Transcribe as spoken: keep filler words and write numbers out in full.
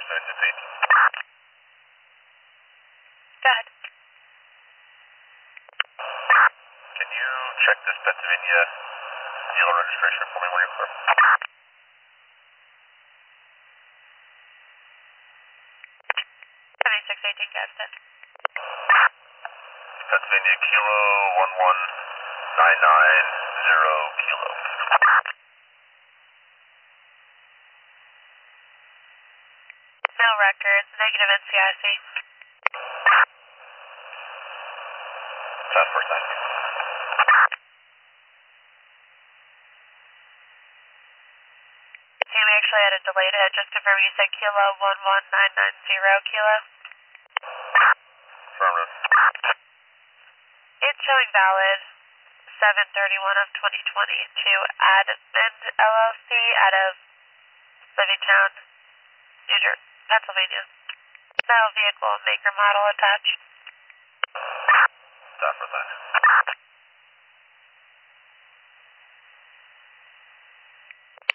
Pennsylvania Pete. Go ahead. Can you check this Pennsylvania dealer registration for me when you're clear? seventy-six eighteen Gadsden. Pennsylvania Kilo one one nine nine zero Kilo. No records, negative N C I C. Task Force nine. Team actually had a delayed head, just confirm you said Kilo one one nine nine zero Kilo. Affirmative. It's showing valid seven thirty-one of twenty twenty to Admond L L C out of Levittown, New Jersey, Pennsylvania. No vehicle maker model attached. Task Force nine.